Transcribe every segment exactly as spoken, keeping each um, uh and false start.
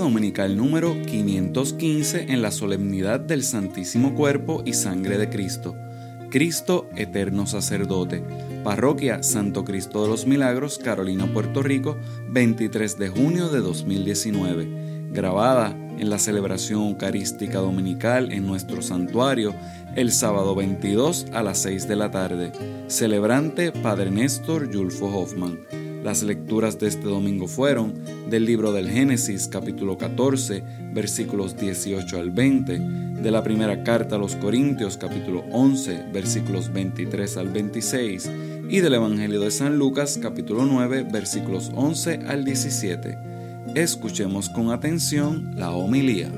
dominical número quinientos quince en la solemnidad del Santísimo Cuerpo y Sangre de Cristo. Cristo, eterno sacerdote. Parroquia Santo Cristo de los Milagros, Carolina, Puerto Rico, veintitrés de junio de dos mil diecinueve. Grabada en la celebración eucarística dominical en nuestro santuario el sábado veintidós a las seis de la tarde. Celebrante Padre Néstor Yulfo Hoffman. Las lecturas de este domingo fueron del libro del Génesis, capítulo catorce, versículos dieciocho al veinte, de la primera carta a los Corintios, capítulo once, versículos veintitrés al veintiséis, y del Evangelio de San Lucas, capítulo nueve, versículos once al diecisiete. Escuchemos con atención la homilía.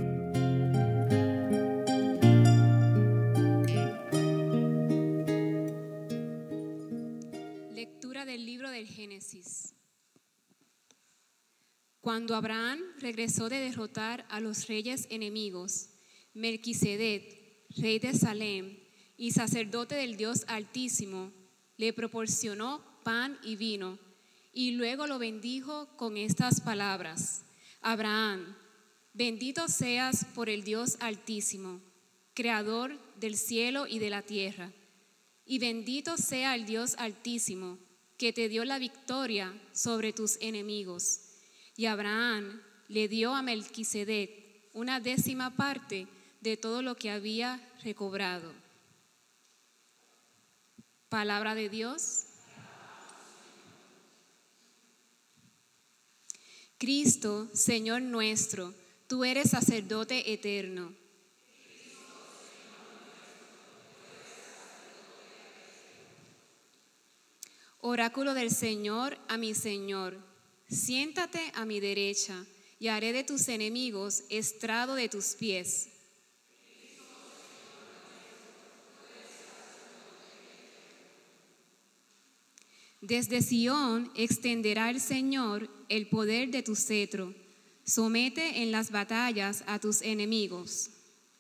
Lectura del libro del Génesis. Cuando Abraham regresó de derrotar a los reyes enemigos, Melquisedec, rey de Salem y sacerdote del Dios Altísimo, le proporcionó pan y vino, y luego lo bendijo con estas palabras: Abraham, bendito seas por el Dios Altísimo, creador del cielo y de la tierra, y bendito sea el Dios Altísimo, que te dio la victoria sobre tus enemigos. Y Abraham le dio a Melquisedec una décima parte de todo lo que había recobrado. Palabra de Dios. Cristo, Señor nuestro, tú eres sacerdote eterno. Oráculo del Señor a mi Señor, siéntate a mi derecha y haré de tus enemigos estrado de tus pies. Desde Sión extenderá el Señor el poder de tu cetro. Somete en las batallas a tus enemigos.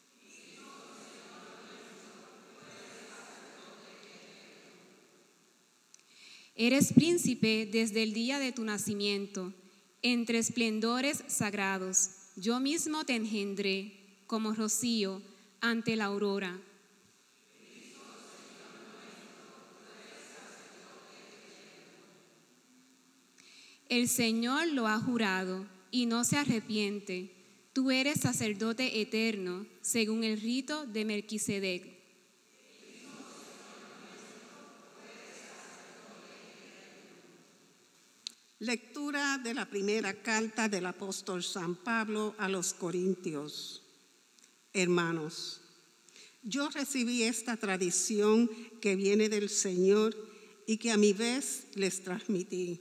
Eres príncipe desde el día de tu nacimiento, entre esplendores sagrados. Yo mismo te engendré como rocío ante la aurora. El Señor lo ha jurado y no se arrepiente. Tú eres sacerdote eterno, según el rito de Melquisedec. Lectura de la primera carta del apóstol San Pablo a los Corintios. Hermanos, yo recibí esta tradición que viene del Señor y que a mi vez les transmití.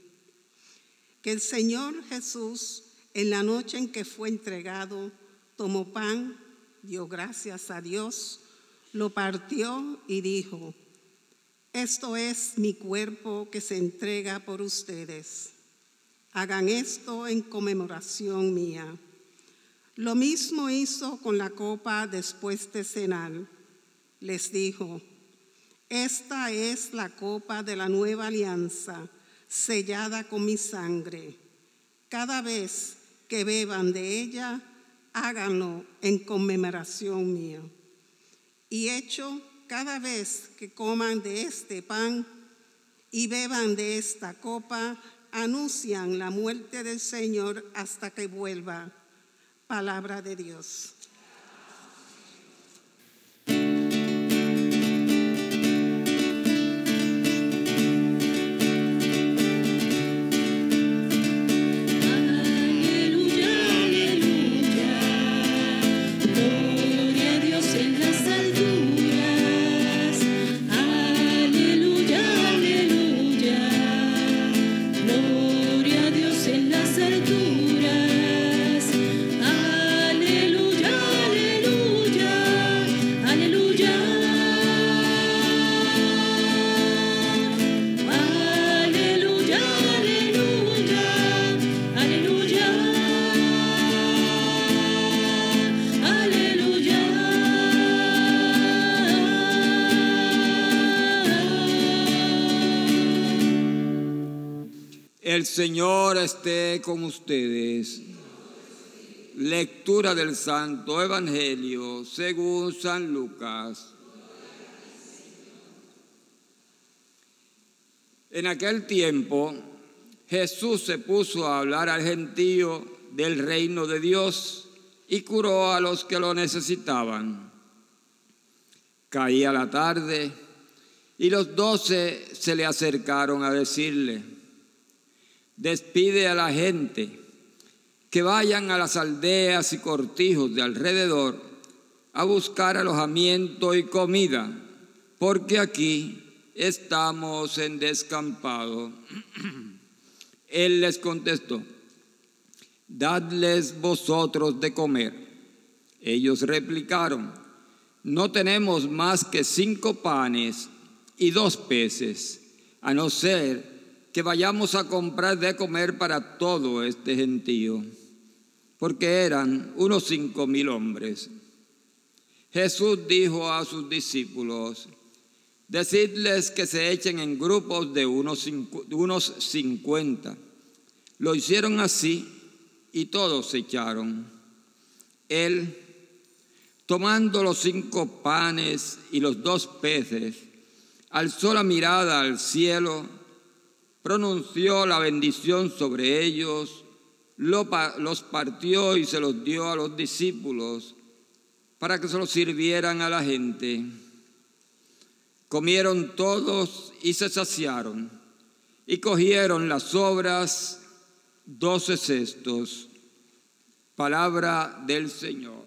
Que el Señor Jesús, en la noche en que fue entregado, tomó pan, dio gracias a Dios, lo partió y dijo: esto es mi cuerpo que se entrega por ustedes. Hagan esto en conmemoración mía. Lo mismo hizo con la copa después de cenar. Les dijo: esta es la copa de la nueva alianza, sellada con mi sangre. Cada vez que beban de ella, háganlo en conmemoración mía. Y hecho, cada vez que coman de este pan y beban de esta copa, anuncian la muerte del Señor hasta que vuelva. Palabra de Dios. El Señor esté con ustedes. Lectura del Santo Evangelio según San Lucas. En aquel tiempo, Jesús se puso a hablar al gentío del reino de Dios y curó a los que lo necesitaban. Caía la tarde y los doce se le acercaron a decirle: despide a la gente, que vayan a las aldeas y cortijos de alrededor a buscar alojamiento y comida, porque aquí estamos en descampado. Él les contestó: dadles vosotros de comer. Ellos replicaron: no tenemos más que cinco panes y dos peces, a no ser que vayamos a comprar de comer para todo este gentío, porque eran unos cinco mil hombres. Jesús dijo a sus discípulos: decidles que se echen en grupos de unos, cincu- unos cincuenta. Lo hicieron así y todos se echaron. Él, tomando los cinco panes y los dos peces, alzó la mirada al cielo, pronunció la bendición sobre ellos, lo pa- los partió y se los dio a los discípulos para que se los sirvieran a la gente. Comieron todos y se saciaron, y cogieron las sobras, doce cestos. Palabra del Señor.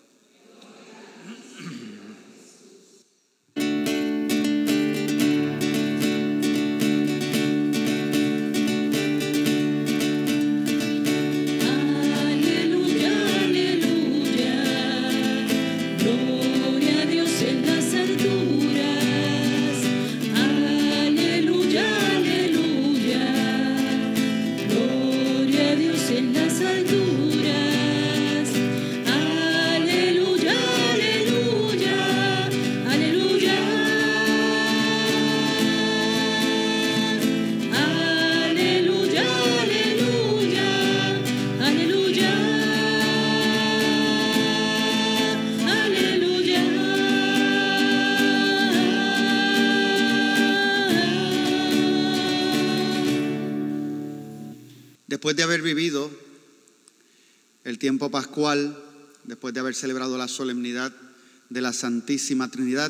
Después de haber vivido el tiempo pascual, después de haber celebrado la solemnidad de la Santísima Trinidad,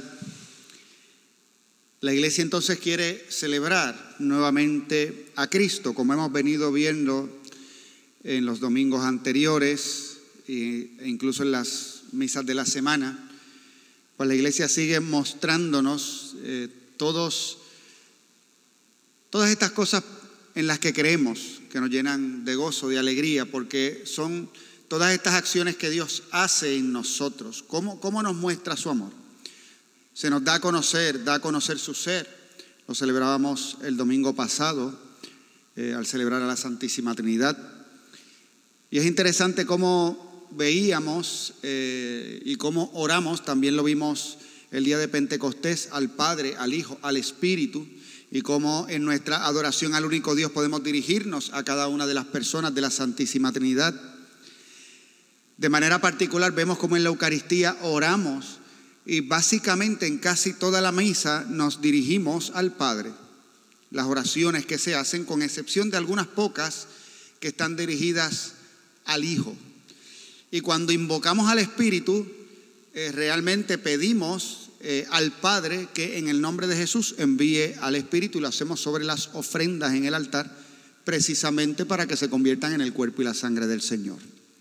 la Iglesia entonces quiere celebrar nuevamente a Cristo, como hemos venido viendo en los domingos anteriores e incluso en las misas de la semana. Pues la Iglesia sigue mostrándonos eh, todos, todas estas cosas en las que creemos, que nos llenan de gozo, de alegría, porque son todas estas acciones que Dios hace en nosotros. ¿Cómo, cómo nos muestra su amor? Se nos da a conocer, da a conocer su ser. Lo celebrábamos el domingo pasado, eh, al celebrar a la Santísima Trinidad. Y es interesante cómo veíamos eh, y cómo oramos, también lo vimos el día de Pentecostés, al Padre, al Hijo, al Espíritu, y cómo en nuestra adoración al único Dios podemos dirigirnos a cada una de las personas de la Santísima Trinidad. De manera particular vemos cómo en la Eucaristía oramos y básicamente en casi toda la misa nos dirigimos al Padre. Las oraciones que se hacen, con excepción de algunas pocas que están dirigidas al Hijo. Y cuando invocamos al Espíritu, eh, realmente pedimos Eh, al Padre que en el nombre de Jesús envíe al Espíritu, y lo hacemos sobre las ofrendas en el altar, precisamente para que se conviertan en el cuerpo y la sangre del Señor.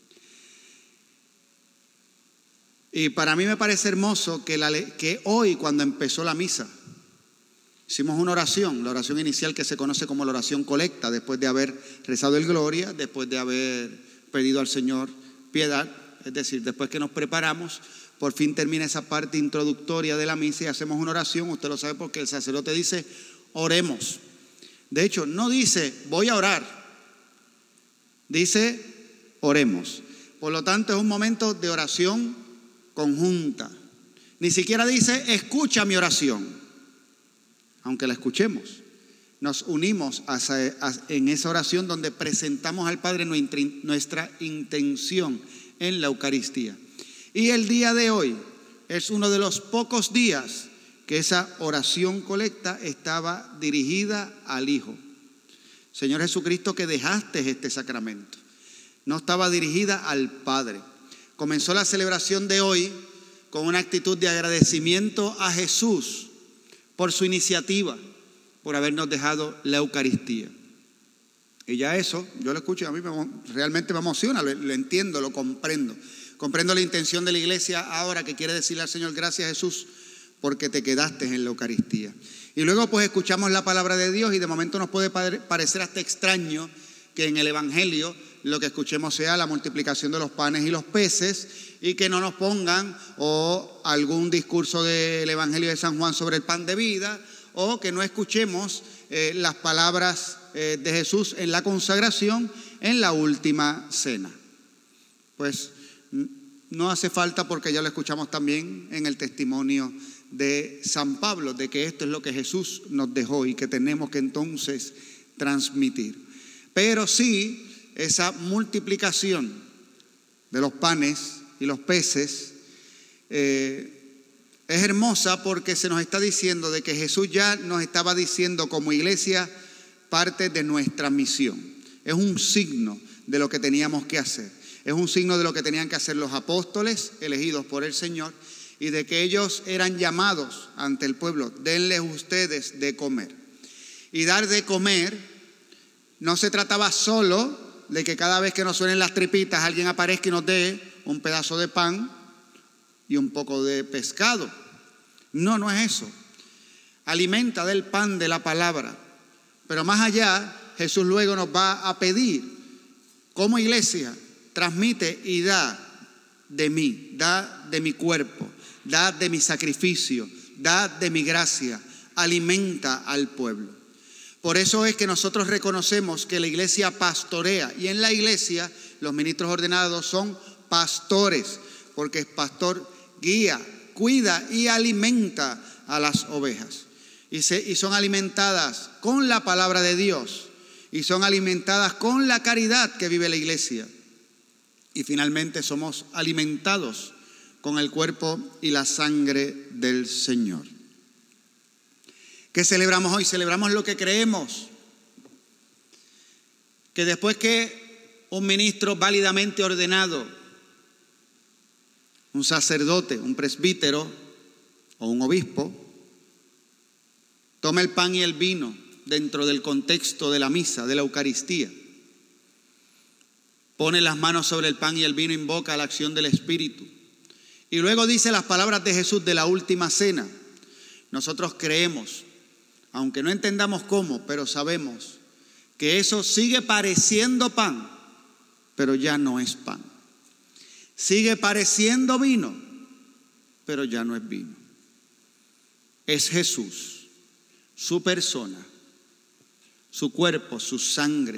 Y para mí me parece hermoso que, la, que hoy, cuando empezó la misa, hicimos una oración, la oración inicial que se conoce como la oración colecta, después de haber rezado el Gloria, después de haber pedido al Señor piedad, es decir, después que nos preparamos. Por fin termina esa parte introductoria de la misa y hacemos una oración. Usted lo sabe porque el sacerdote dice: oremos. De hecho, no dice voy a orar, dice oremos. Por lo tanto, es un momento de oración conjunta. Ni siquiera dice escucha mi oración, aunque la escuchemos. Nos unimos a esa, a, en esa oración donde presentamos al Padre nuestra, nuestra intención en la Eucaristía. Y el día de hoy es uno de los pocos días que esa oración colecta estaba dirigida al Hijo. Señor Jesucristo, que dejaste este sacramento. No estaba dirigida al Padre. Comenzó la celebración de hoy con una actitud de agradecimiento a Jesús por su iniciativa, por habernos dejado la Eucaristía. Y ya eso, yo lo escucho y a mí me, realmente me emociona, lo, lo entiendo, lo comprendo. Comprendo la intención de la iglesia ahora, que quiere decirle al Señor: gracias, Jesús, porque te quedaste en la Eucaristía. Y luego pues escuchamos la palabra de Dios y de momento nos puede parecer hasta extraño que en el Evangelio lo que escuchemos sea la multiplicación de los panes y los peces, y que no nos pongan o algún discurso del Evangelio de San Juan sobre el pan de vida, o que no escuchemos eh, las palabras eh, de Jesús en la consagración en la última cena. Pues no hace falta, porque ya lo escuchamos también en el testimonio de San Pablo, de que esto es lo que Jesús nos dejó y que tenemos que entonces transmitir. Pero sí, esa multiplicación de los panes y los peces eh, es hermosa, porque se nos está diciendo de que Jesús ya nos estaba diciendo como iglesia parte de nuestra misión. Es un signo de lo que teníamos que hacer. Es un signo de lo que tenían que hacer los apóstoles elegidos por el Señor, y de que ellos eran llamados ante el pueblo: denles ustedes de comer. Y dar de comer no se trataba solo de que cada vez que nos suenen las tripitas alguien aparezca y nos dé un pedazo de pan y un poco de pescado. No, no es eso. Alimenta del pan de la palabra. Pero más allá, Jesús luego nos va a pedir, como iglesia: transmite y da de mí, da de mi cuerpo, da de mi sacrificio, da de mi gracia, alimenta al pueblo. Por eso es que nosotros reconocemos que la iglesia pastorea, y en la iglesia los ministros ordenados son pastores, porque el pastor guía, cuida y alimenta a las ovejas. Y, se, y son alimentadas con la palabra de Dios, y son alimentadas con la caridad que vive la iglesia. Y finalmente somos alimentados con el cuerpo y la sangre del Señor. ¿Qué celebramos hoy? Celebramos lo que creemos. Que después que un ministro válidamente ordenado, un sacerdote, un presbítero o un obispo, toma el pan y el vino dentro del contexto de la misa, de la Eucaristía, pone las manos sobre el pan y el vino, invoca la acción del Espíritu, y luego dice las palabras de Jesús de la última cena. Nosotros creemos, aunque no entendamos cómo, pero sabemos que eso sigue pareciendo pan, pero ya no es pan. Sigue pareciendo vino, pero ya no es vino. Es Jesús, su persona, su cuerpo, su sangre,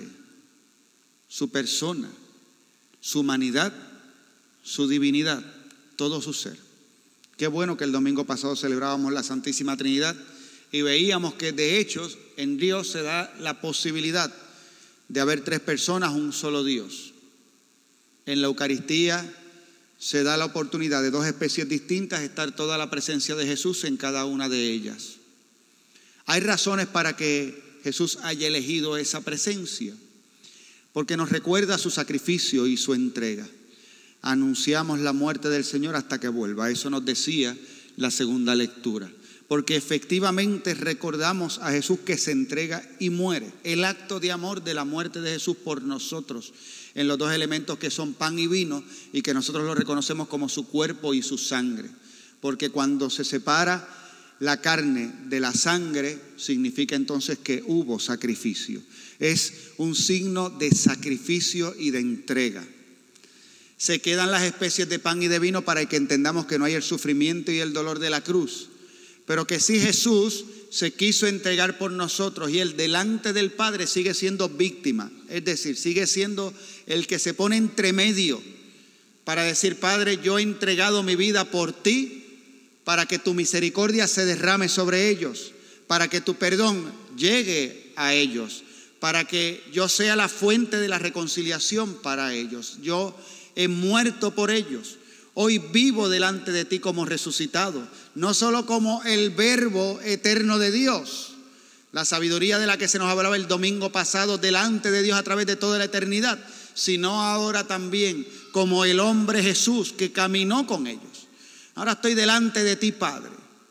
su persona, su humanidad, su divinidad, todo su ser. Qué bueno que el domingo pasado celebrábamos la Santísima Trinidad y veíamos que de hecho en Dios se da la posibilidad de haber tres personas, un solo Dios. En la Eucaristía se da la oportunidad de dos especies distintas, estar toda la presencia de Jesús en cada una de ellas. Hay razones para que Jesús haya elegido esa presencia, porque nos recuerda su sacrificio y su entrega. Anunciamos la muerte del Señor hasta que vuelva. Eso nos decía la segunda lectura. Porque efectivamente recordamos a Jesús que se entrega y muere. El acto de amor de la muerte de Jesús por nosotros, en los dos elementos que son pan y vino, y que nosotros lo reconocemos como su cuerpo y su sangre. Porque cuando se separa la carne de la sangre, significa entonces que hubo sacrificio. Es un signo de sacrificio y de entrega. Se quedan las especies de pan y de vino para que entendamos que no hay el sufrimiento y el dolor de la cruz, pero que sí Jesús se quiso entregar por nosotros, y Él delante del Padre sigue siendo víctima, es decir, sigue siendo el que se pone entre medio para decir: Padre, yo he entregado mi vida por ti, para que tu misericordia se derrame sobre ellos, para que tu perdón llegue a ellos, para que yo sea la fuente de la reconciliación para ellos. Yo he muerto por ellos. Hoy vivo delante de ti como resucitado, no solo como el verbo eterno de Dios, la sabiduría de la que se nos hablaba el domingo pasado delante de Dios a través de toda la eternidad, sino ahora también como el hombre Jesús que caminó con ellos. Ahora estoy delante de ti, Padre,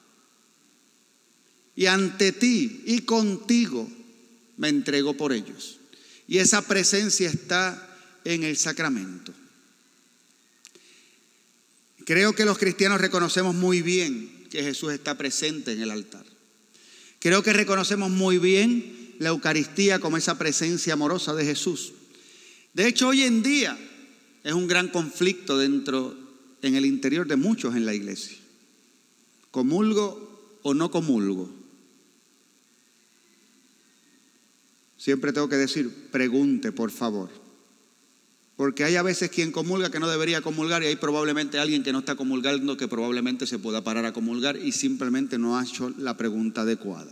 y ante ti y contigo me entrego por ellos. Y esa presencia está en el sacramento. Creo que los cristianos reconocemos muy bien que Jesús está presente en el altar. Creo que reconocemos muy bien la Eucaristía como esa presencia amorosa de Jesús. De hecho, hoy en día es un gran conflicto dentro, en el interior de muchos en la iglesia. ¿Comulgo o no comulgo? Siempre tengo que decir, pregunte, por favor. Porque hay a veces quien comulga que no debería comulgar y hay probablemente alguien que no está comulgando que probablemente se pueda parar a comulgar y simplemente no ha hecho la pregunta adecuada.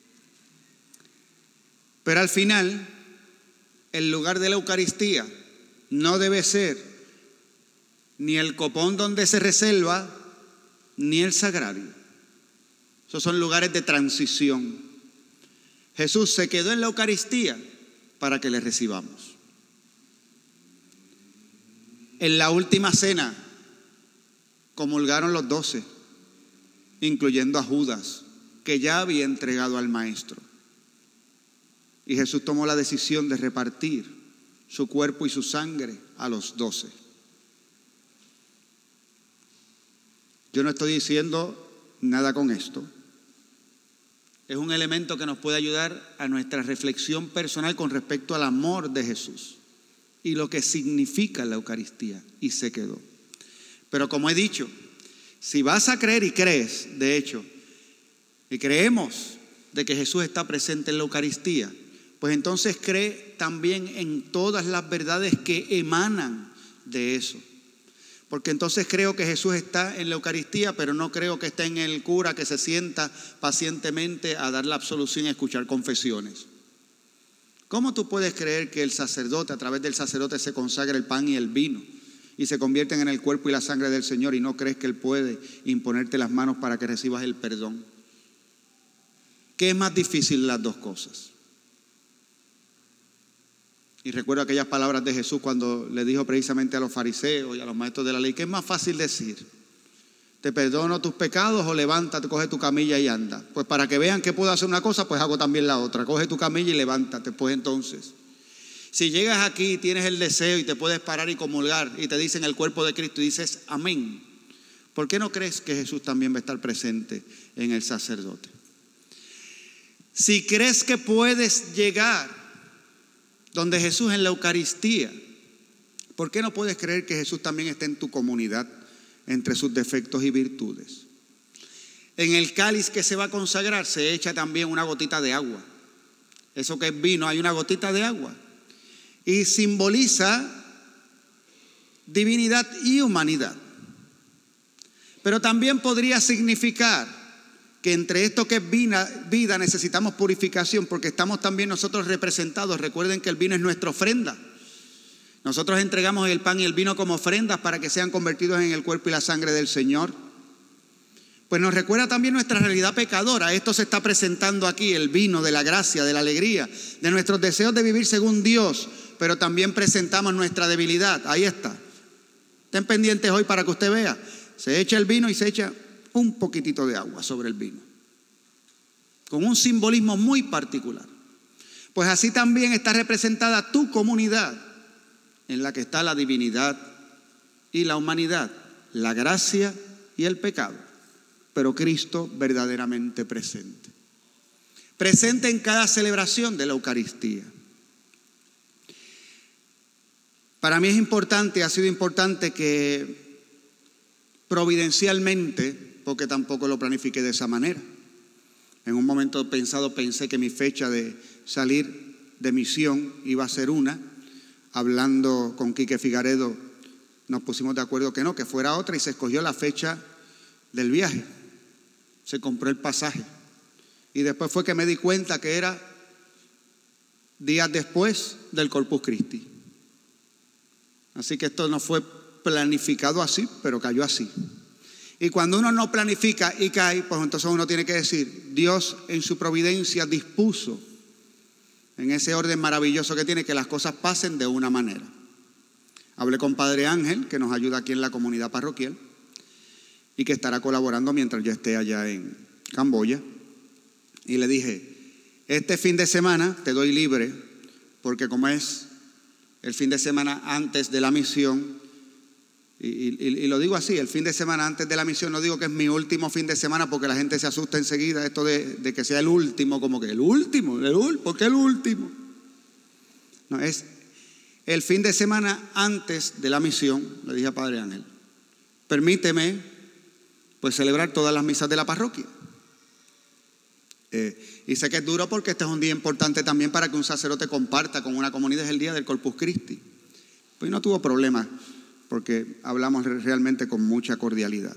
Pero al final, el lugar de la Eucaristía no debe ser ni el copón donde se reserva, ni el sagrario. Esos son lugares de transición. Jesús se quedó en la Eucaristía para que le recibamos. En la última cena comulgaron los doce, incluyendo a Judas, que ya había entregado al Maestro. Y Jesús tomó la decisión de repartir su cuerpo y su sangre a los doce. Yo no estoy diciendo nada con esto. Es un elemento que nos puede ayudar a nuestra reflexión personal con respecto al amor de Jesús y lo que significa la Eucaristía, y se quedó. Pero como he dicho, si vas a creer y crees, de hecho, y creemos de que Jesús está presente en la Eucaristía, pues entonces cree también en todas las verdades que emanan de eso. Porque entonces creo que Jesús está en la Eucaristía, pero no creo que esté en el cura que se sienta pacientemente a dar la absolución y a escuchar confesiones. ¿Cómo tú puedes creer que el sacerdote, a través del sacerdote, se consagra el pan y el vino y se convierten en el cuerpo y la sangre del Señor, y no crees que Él puede imponerte las manos para que recibas el perdón? ¿Qué es más difícil de las dos cosas? Y recuerdo aquellas palabras de Jesús cuando le dijo precisamente a los fariseos y a los maestros de la ley: ¿qué es más fácil decir? ¿Te perdono tus pecados o levántate, coge tu camilla y anda? Pues para que vean que puedo hacer una cosa, pues hago también la otra. Coge tu camilla y levántate. Pues entonces, si llegas aquí y tienes el deseo y te puedes parar y comulgar y te dicen el cuerpo de Cristo y dices amén, ¿por qué no crees que Jesús también va a estar presente en el sacerdote? Si crees que puedes llegar donde Jesús en la Eucaristía, ¿por qué no puedes creer que Jesús también está en tu comunidad, entre sus defectos y virtudes? En el cáliz que se va a consagrar se echa también una gotita de agua. Eso que es vino, hay una gotita de agua. Y simboliza divinidad y humanidad. Pero también podría significar que entre esto que es vida necesitamos purificación, porque estamos también nosotros representados. Recuerden que el vino es nuestra ofrenda. Nosotros entregamos el pan y el vino como ofrendas para que sean convertidos en el cuerpo y la sangre del Señor. Pues nos recuerda también nuestra realidad pecadora. Esto se está presentando aquí, el vino de la gracia, de la alegría, de nuestros deseos de vivir según Dios, pero también presentamos nuestra debilidad. Ahí está. Estén pendientes hoy para que usted vea. Se echa el vino y se echa un poquitito de agua sobre el vino, con un simbolismo muy particular. Pues así también está representada tu comunidad, en la que está la divinidad y la humanidad, la gracia y el pecado, pero Cristo verdaderamente presente. Presente en cada celebración de la Eucaristía. Para mí es importante, ha sido importante que providencialmente, porque tampoco lo planifiqué de esa manera. En un momento pensado pensé que mi fecha de salir de misión iba a ser una. Hablando con Quique Figaredo, nos pusimos de acuerdo que no, que fuera otra, y se escogió la fecha del viaje. Se compró el pasaje. Y después fue que me di cuenta que era días después del Corpus Christi. Así que esto no fue planificado así, pero cayó así. Y cuando uno no planifica y cae, pues entonces uno tiene que decir, Dios en su providencia dispuso, en ese orden maravilloso que tiene, que las cosas pasen de una manera. Hablé con Padre Ángel, que nos ayuda aquí en la comunidad parroquial, y que estará colaborando mientras yo esté allá en Camboya. Y le dije, este fin de semana te doy libre, porque como es el fin de semana antes de la misión, y, y, y lo digo así, el fin de semana antes de la misión, no digo que es mi último fin de semana porque la gente se asusta enseguida, esto de, de que sea el último, como que el último, el último, ¿por qué el último? No, es el fin de semana antes de la misión. Le dije a Padre Ángel, permíteme pues celebrar todas las misas de la parroquia. Eh, y sé que es duro porque este es un día importante también para que un sacerdote comparta con una comunidad, es el día del Corpus Christi. Pues no tuvo problema porque hablamos realmente con mucha cordialidad.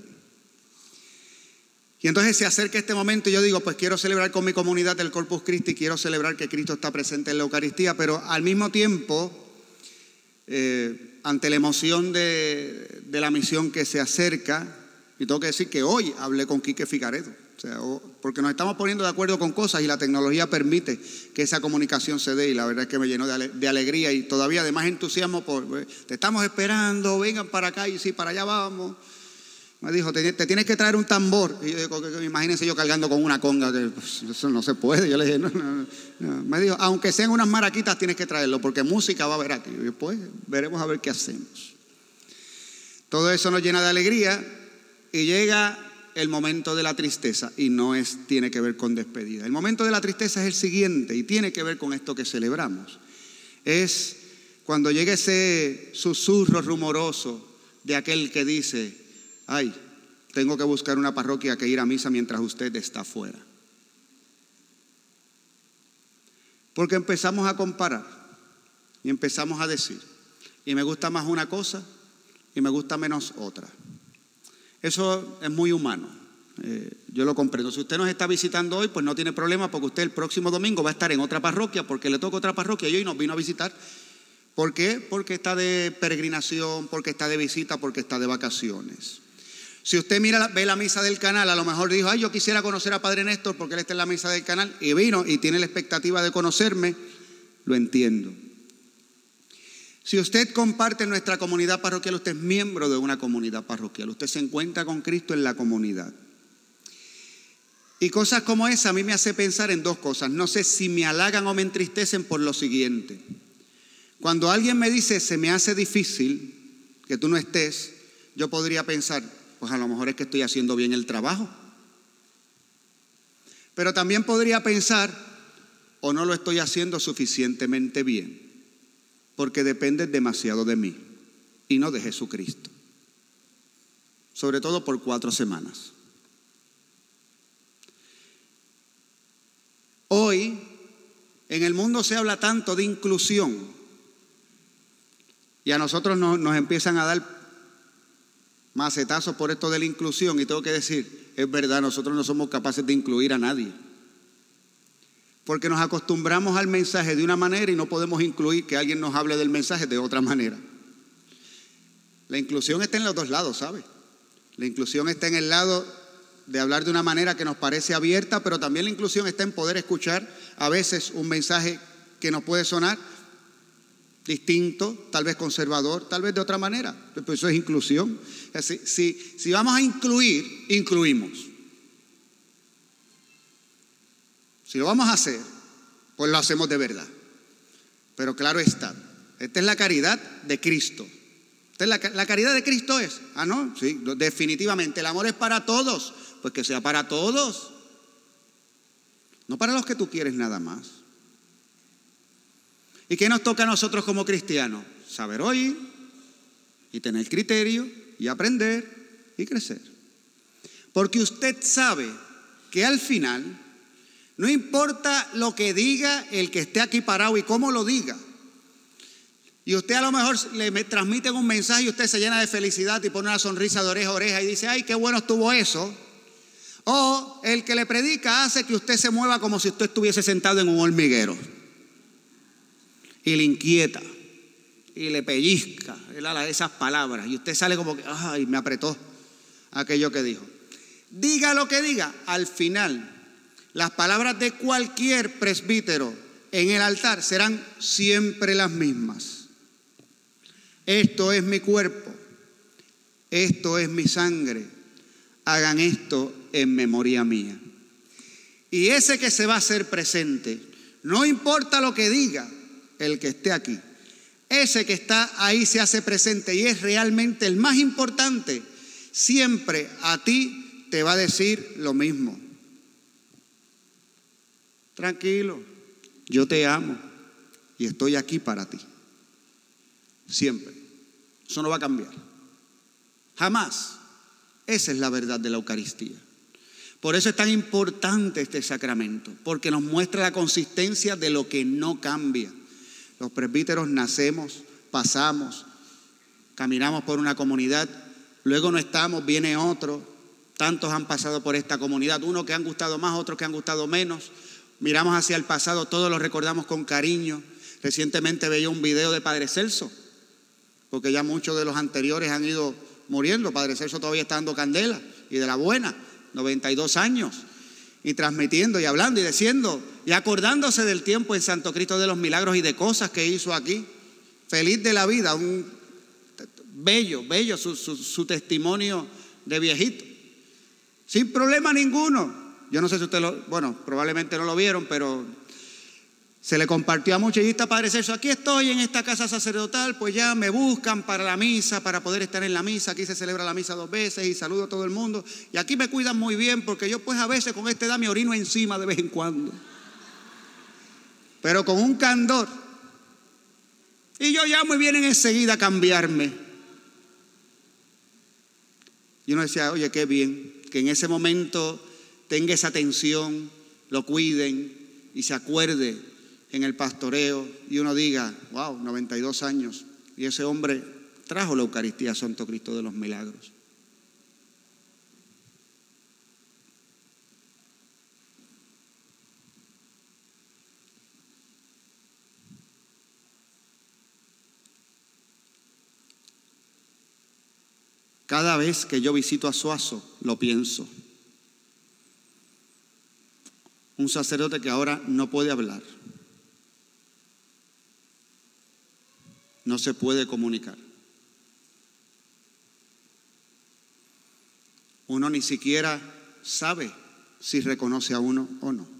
Y entonces se acerca este momento y yo digo, pues quiero celebrar con mi comunidad el Corpus Christi, quiero celebrar que Cristo está presente en la Eucaristía, pero al mismo tiempo, eh, ante la emoción de, de la misión que se acerca, y tengo que decir que hoy hablé con Quique Figaredo, o sea, porque nos estamos poniendo de acuerdo con cosas y la tecnología permite que esa comunicación se dé, y la verdad es que me llenó de, ale, de alegría y todavía de más entusiasmo por, te estamos esperando, vengan para acá y sí, para allá vamos. Me dijo, te, te tienes que traer un tambor. Y yo digo, imagínense yo cargando con una conga, que pues, eso no se puede. Yo le dije, no, no, no. Me dijo, aunque sean unas maraquitas tienes que traerlo, porque música va a haber aquí. Y yo, pues veremos a ver qué hacemos. Todo eso nos llena de alegría y llega el momento de la tristeza, y no es, tiene que ver con despedida. El momento de la tristeza es el siguiente y tiene que ver con esto que celebramos. Es cuando llega ese susurro rumoroso de aquel que dice, ay, tengo que buscar una parroquia que ir a misa mientras usted está fuera. Porque empezamos a comparar y empezamos a decir, y me gusta más una cosa y me gusta menos otra. Eso es muy humano, eh, yo lo comprendo. Si usted nos está visitando hoy, pues no tiene problema, porque usted el próximo domingo va a estar en otra parroquia, porque le toca otra parroquia y hoy nos vino a visitar. ¿Por qué? Porque está de peregrinación, porque está de visita, porque está de vacaciones. Si usted mira, ve la misa del canal, a lo mejor dijo, ay, yo quisiera conocer a Padre Néstor porque él está en la misa del canal, y vino y tiene la expectativa de conocerme, lo entiendo. Si usted comparte en nuestra comunidad parroquial, usted es miembro de una comunidad parroquial, usted se encuentra con Cristo en la comunidad. Y cosas como esa a mí me hace pensar en dos cosas. No sé si me halagan o me entristecen por lo siguiente. Cuando alguien me dice, se me hace difícil que tú no estés, yo podría pensar, pues a lo mejor es que estoy haciendo bien el trabajo. Pero también podría pensar, o no lo estoy haciendo suficientemente bien, porque depende demasiado de mí y no de Jesucristo. Sobre todo por cuatro semanas. Hoy, en el mundo se habla tanto de inclusión y a nosotros nos, nos empiezan a dar macetazos por esto de la inclusión, y tengo que decir, es verdad, nosotros no somos capaces de incluir a nadie. Porque nos acostumbramos al mensaje de una manera y no podemos incluir que alguien nos hable del mensaje de otra manera. La inclusión está en los dos lados, ¿sabe? La inclusión está en el lado de hablar de una manera que nos parece abierta, pero también la inclusión está en poder escuchar a veces un mensaje que nos puede sonar distinto, tal vez conservador, tal vez de otra manera. Pues eso es inclusión. Si, si, si vamos a incluir, incluimos. Si lo vamos a hacer, pues lo hacemos de verdad. Pero claro está, esta es la caridad de Cristo. Esta es la, la caridad de Cristo es, ah no, sí, definitivamente, el amor es para todos, pues que sea para todos. No para los que tú quieres nada más. ¿Y qué nos toca a nosotros como cristianos? Saber oír y tener criterio y aprender y crecer. Porque usted sabe que al final, no importa lo que diga el que esté aquí parado y cómo lo diga, y usted a lo mejor le transmite un mensaje y usted se llena de felicidad y pone una sonrisa de oreja a oreja y dice, ay, qué bueno estuvo eso. O el que le predica hace que usted se mueva como si usted estuviese sentado en un hormiguero y le inquieta. y le pellizca esas palabras y usted sale como que, ay, me apretó aquello que dijo. Diga lo que diga, al final las palabras de cualquier presbítero en el altar serán siempre las mismas. Esto es mi cuerpo, esto es mi sangre, hagan esto en memoria mía. Y ese que se va a hacer presente, no importa lo que diga el que esté aquí, ese que está ahí se hace presente y es realmente el más importante, siempre a ti te va a decir lo mismo. Tranquilo, yo te amo y estoy aquí para ti. Siempre. Eso no va a cambiar. Jamás. Esa es la verdad de la Eucaristía. Por eso es tan importante este sacramento, porque nos muestra la consistencia de lo que no cambia. Los presbíteros nacemos, pasamos, caminamos por una comunidad, luego no estamos, viene otro. Tantos han pasado por esta comunidad, unos que han gustado más, otros que han gustado menos. Miramos hacia el pasado, todos lo recordamos con cariño. Recientemente veía un video de Padre Celso, porque ya muchos de los anteriores han ido muriendo. Padre Celso todavía está dando candela, y de la buena, noventa y dos años, y transmitiendo y hablando y diciendo y acordándose del tiempo en Santo Cristo de los Milagros y de cosas que hizo aquí. Feliz de la vida, un bello, bello su, su, su testimonio de viejito, sin problema ninguno. Yo no sé si usted lo, bueno, probablemente no lo vieron, pero se le compartió a muchos. Y está Padre Celso, aquí estoy en esta casa sacerdotal, pues ya me buscan para la misa, para poder estar en la misa. Aquí se celebra la misa dos veces y saludo a todo el mundo. Y aquí me cuidan muy bien, porque yo pues a veces con esta edad me orino encima de vez en cuando. Pero con un candor. Y yo llamo y vienen enseguida a cambiarme. Y uno decía, oye, qué bien, que en ese momento tenga esa atención, lo cuiden y se acuerde en el pastoreo y uno diga, wow, noventa y dos años y ese hombre trajo la Eucaristía a Santo Cristo de los Milagros. Cada vez que yo visito a Suazo, lo pienso. Un sacerdote que ahora no puede hablar, no se puede comunicar. Uno ni siquiera sabe si reconoce a uno o no.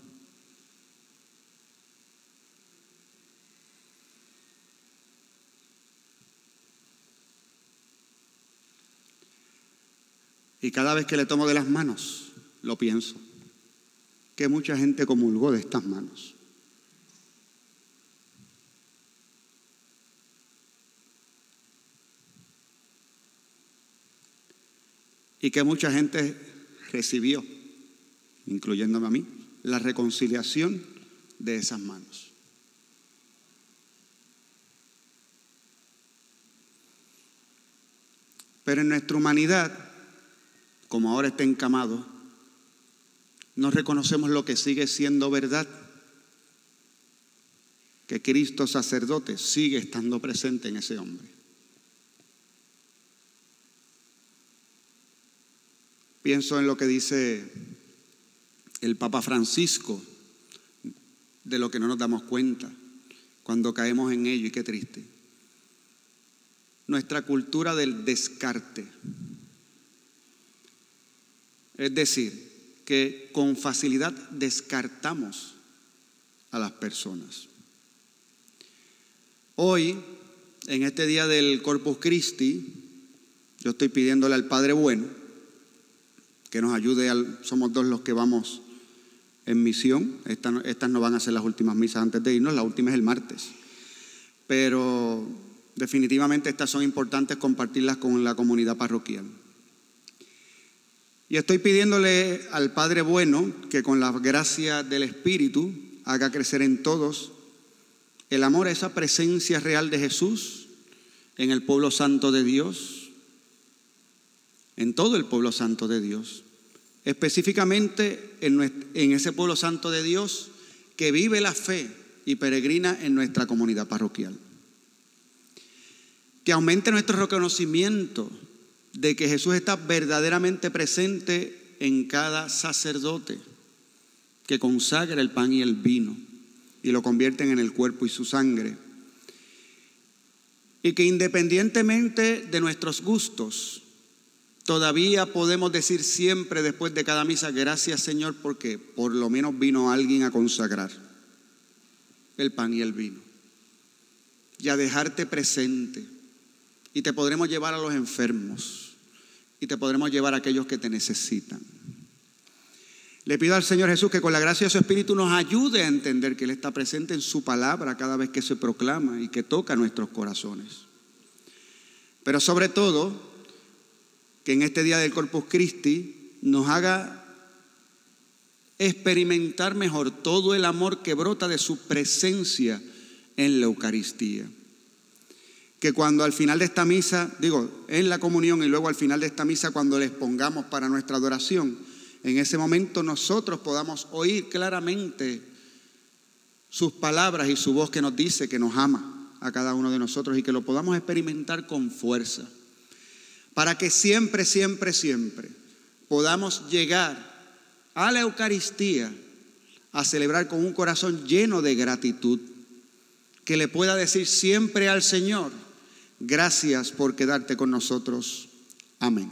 Y cada vez que le tomo de las manos, lo pienso, que mucha gente comulgó de estas manos. Y que mucha gente recibió, incluyéndome a mí, la reconciliación de esas manos. Pero en nuestra humanidad, como ahora está encamado, no reconocemos lo que sigue siendo verdad, que Cristo sacerdote sigue estando presente en ese hombre. Pienso en lo que dice el Papa Francisco, de lo que no nos damos cuenta cuando caemos en ello, y qué triste. Nuestra cultura del descarte. Es decir, que con facilidad descartamos a las personas. Hoy, en este día del Corpus Christi, yo estoy pidiéndole al Padre Bueno que nos ayude. Al, somos dos los que vamos en misión. Estas, estas no van a ser las últimas misas antes de irnos, la última es el martes. Pero definitivamente estas son importantes compartirlas con la comunidad parroquial. Y estoy pidiéndole al Padre Bueno que con la gracia del Espíritu haga crecer en todos el amor a esa presencia real de Jesús en el pueblo santo de Dios, en todo el pueblo santo de Dios, específicamente en, nuestro, en ese pueblo santo de Dios que vive la fe y peregrina en nuestra comunidad parroquial. que aumente nuestro reconocimiento de que Jesús está verdaderamente presente en cada sacerdote que consagra el pan y el vino y lo convierten en el cuerpo y su sangre. Y que independientemente de nuestros gustos, todavía podemos decir siempre después de cada misa, gracias Señor, porque por lo menos vino alguien a consagrar el pan y el vino y a dejarte presente. Y te podremos llevar a los enfermos y te podremos llevar a aquellos que te necesitan. Le pido al Señor Jesús que con la gracia de su Espíritu nos ayude a entender que Él está presente en su palabra cada vez que se proclama y que toca nuestros corazones. Pero sobre todo, que en este día del Corpus Christi nos haga experimentar mejor todo el amor que brota de su presencia en la Eucaristía. Que cuando al final de esta misa, digo, en la comunión y luego al final de esta misa, cuando les pongamos para nuestra adoración, en ese momento nosotros podamos oír claramente sus palabras y su voz que nos dice que nos ama a cada uno de nosotros y que lo podamos experimentar con fuerza. Para que siempre, siempre, siempre podamos llegar a la Eucaristía a celebrar con un corazón lleno de gratitud, que le pueda decir siempre al Señor, gracias por quedarte con nosotros. Amén.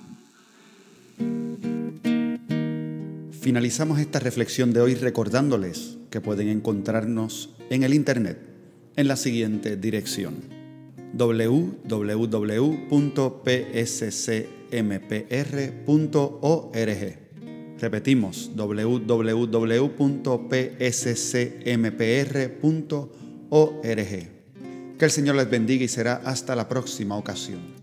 Finalizamos esta reflexión de hoy recordándoles que pueden encontrarnos en el internet en la siguiente dirección: doble u doble u doble u punto p s c m p r punto org. Repetimos, doble u doble u doble u punto p s c m p r punto org. Que el Señor les bendiga y será hasta la próxima ocasión.